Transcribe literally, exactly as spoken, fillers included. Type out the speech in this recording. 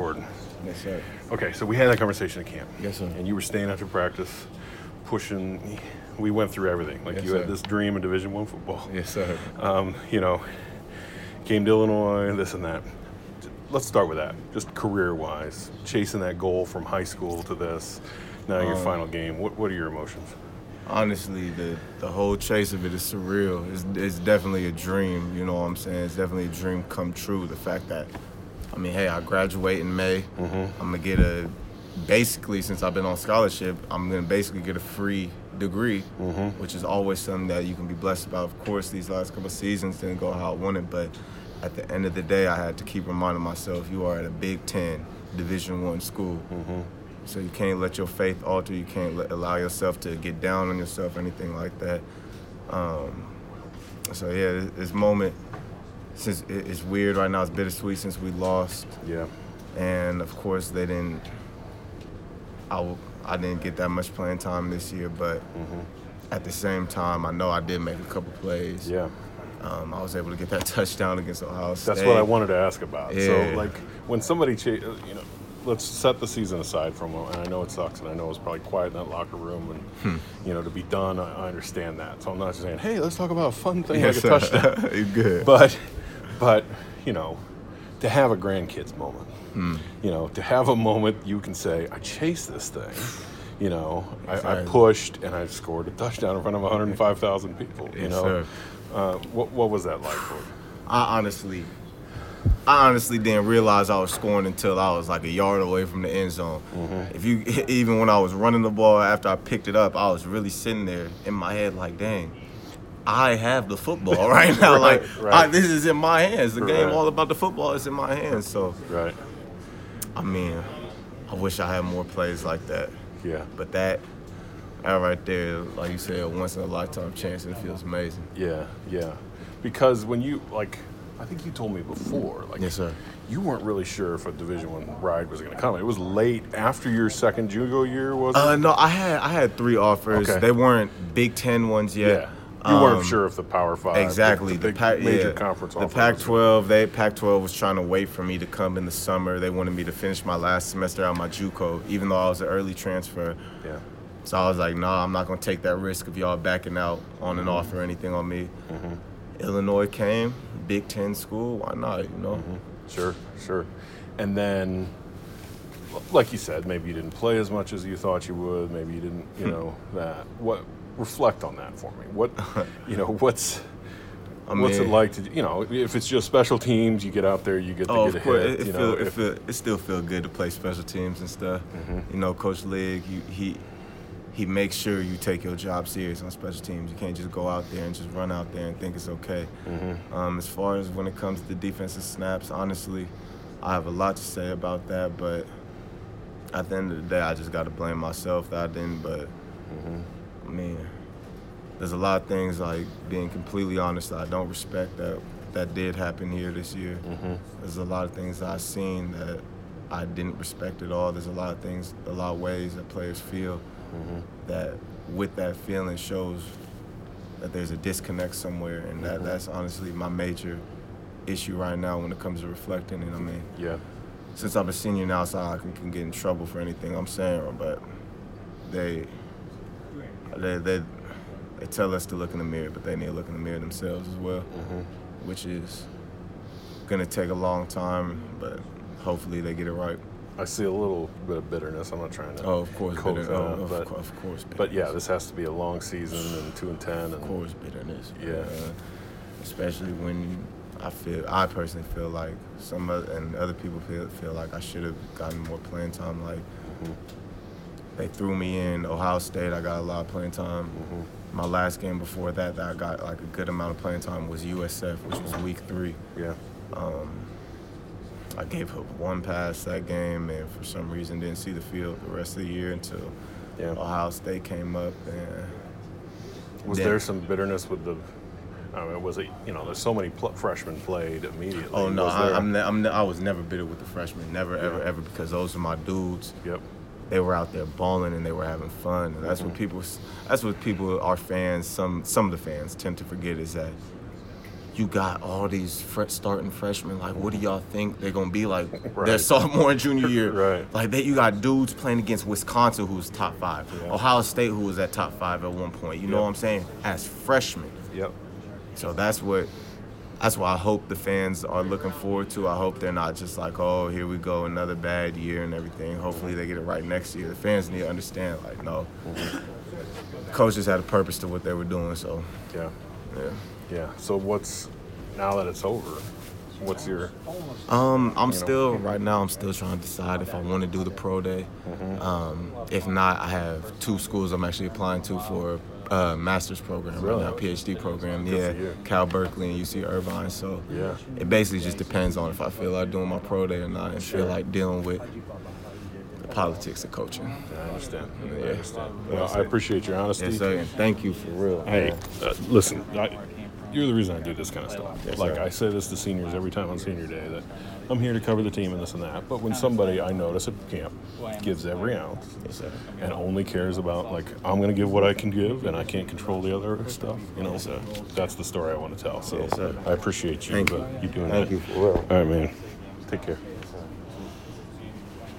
recording. Yes, sir. Okay, so we had that conversation at camp. Yes, sir. And you were staying after practice, pushing. We went through everything. Like Yes, you sir. had this dream of Division One football. Yes, sir. Um, you know, came to Illinois, this and that. Let's start with that. Just career-wise, chasing that goal from high school to this. Now your Um, final game. What What are your emotions? Honestly, the the whole chase of it is surreal. It's, it's definitely a dream, you know what I'm saying? It's definitely a dream come true. The fact that, I mean, hey, I graduate in May. Mm-hmm. I'm going to get a, basically, since I've been on scholarship, I'm going to basically get a free degree, Mm-hmm. which is always something that you can be blessed about. Of course, these last couple of seasons didn't go how I wanted, but at the end of the day, I had to keep reminding myself, you are at a Big Ten, Division One school. Mm-hmm. So you can't let your faith alter. You can't let, allow yourself to get down on yourself, anything like that. Um, so yeah, this, this moment, since it, it's weird right now, it's bittersweet since we lost, Yeah. and of course they didn't. I, w- I didn't get that much playing time this year, but Mm-hmm. at the same time, I know I did make a couple plays. Yeah. Um, I was able to get that touchdown against Ohio State. That's what I wanted to ask about. Yeah. So, like, when somebody, cha- you know, let's set the season aside for a moment. And I know it sucks, and I know it's probably quiet in that locker room, and Hmm. you know, to be done, I, I understand that. So I'm not just saying, hey, let's talk about a fun thing Yes, like a sir. touchdown. You're good. But, but you know, to have a grandkids moment, Hmm. you know, to have a moment you can say, I chased this thing. You know, I, I Exactly. pushed and I scored a touchdown in front of one hundred five thousand people. You Yes, know, sir. uh, what what was that like for you? I honestly, I honestly didn't realize I was scoring until I was like a yard away from the end zone. Mm-hmm. If you, even when I was running the ball after I picked it up, I was really sitting there in my head like, dang, I have the football right now. Right, like, right. I, this is in my hands. The game Right. all about the football is in my hands. So, Right. I mean, I wish I had more plays like that. Yeah. But that, that right there, like you said, a once in a lifetime chance, and it feels amazing. Yeah, yeah. Because when you, like, I think you told me before, like, Yes, sir. you weren't really sure if a Division One ride was going to come. It was late after your second JUCO year, was it? Uh, no, I had I had three offers. Okay. They weren't Big Ten ones yet. yeah. You weren't Um, sure if the Power Five, Exactly. the, The, big Pac, major yeah. conference The offer Pac was- twelve, they Pac twelve was trying to wait for me to come in the summer. They wanted me to finish my last semester out my JUCO, even though I was an early transfer. Yeah. So I was like, nah, I'm not gonna take that risk of y'all backing out on and off or anything on me. Mm-hmm. Illinois came, Big Ten school, why not? You know. Mm-hmm. Sure, sure. And then, like you said, maybe you didn't play as much as you thought you would. Maybe you didn't, you know, that. What? Reflect on that for me. What, you know, what's I what's it mean- like to, you know, if it's just special teams, you get out there, you get to Oh, get a of course. hit. It, it, you feel, know, it, if- feel, it still feel good to play special teams and stuff. Mhm. You know, Coach Ligg, he, he he makes sure you take your job serious on special teams. You can't just go out there and just run out there and think it's okay. Mhm. Um, as far as when it comes to defensive snaps, honestly, I have a lot to say about that. But at the end of the day, I just got to blame myself that I didn't. But Mhm. I mean, there's a lot of things, like being completely honest, that I don't respect that that did happen here this year. Mhm. There's a lot of things that I've seen that I didn't respect at all. There's a lot of things, a lot of ways that players feel Mhm. that with that feeling shows that there's a disconnect somewhere, and that, Mhm. that's honestly my major issue right now when it comes to reflecting. And I mean, Yeah. since I'm a senior now, so I can, can get in trouble for anything I'm saying, but they, they, they, they tell us to look in the mirror, but they need to look in the mirror themselves as well, Mhm. which is gonna take a long time, but hopefully they get it right. I see a little bit of bitterness. I'm not trying to. Oh, of course, cope bitter, that, oh, of, but, course, of course, bitterness. but yeah, this has to be a long season and two and ten. of And course, bitterness. Yeah. Uh, especially when I feel, I personally feel like some other, and other people feel feel like I should have gotten more playing time. Like Mhm. they threw me in Ohio State. I got a lot of playing time. Mhm. My last game before that, that I got like a good amount of playing time was U S F, which was week three. Yeah. Um, I gave up one pass that game, and for some reason didn't see the field the rest of the year until Yeah. Ohio State came up. And Was then- there some bitterness with the? I mean, was it? You know, there's so many pl- freshmen played immediately. Oh no, Was I, there- I'm, ne- I'm ne- I was never bitter with the freshmen, never, ever, Yeah. ever, because those are my dudes. Yep. They were out there balling and they were having fun, and that's what Mhm. people, that's what people, our fans, some some of the fans tend to forget is that you got all these fre- starting freshmen. Like, what do y'all think they're gonna be like Right. their sophomore and junior year? Right. Like, they, you got dudes playing against Wisconsin, who's top five, Yeah. Ohio State, who was at top five at one point. You know Yep. what I'm saying? As freshmen. Yep. So that's what. That's what I hope the fans are looking forward to. I hope they're not just like, oh, here we go, another bad year and everything. Hopefully they get it right next year. The fans need to understand, like, no, the coaches had a purpose to what they were doing. So, Yeah. yeah. Yeah. So what's now that it's over? What's your Um, I'm know. still right now. I'm still trying to decide if I want to do the pro day. Um, if not, I have two schools I'm actually applying to for a master's program Really? right now, PhD program. Good yeah, for you. Cal Berkeley and U C Irvine. So Yeah. it basically just depends on if I feel like doing my pro day or not, and Sure. feel like dealing with the politics of coaching. I understand. I Yeah. understand. Well, I appreciate your honesty. Yes, sir. And thank you for real. Hey, uh, listen, I, you're the reason I do this kind of stuff. Yes, like sir. I say this to seniors every time on senior day that I'm here to cover the team and this and that. But when somebody I notice at camp gives every ounce Yes, sir. and only cares about like I'm going to give what I can give and I can't control the other stuff, you know, sir. that's the story I want to tell. So Yes, sir. I appreciate you, Thank uh, you. you doing Thank that. you for real. All right, man. Take care.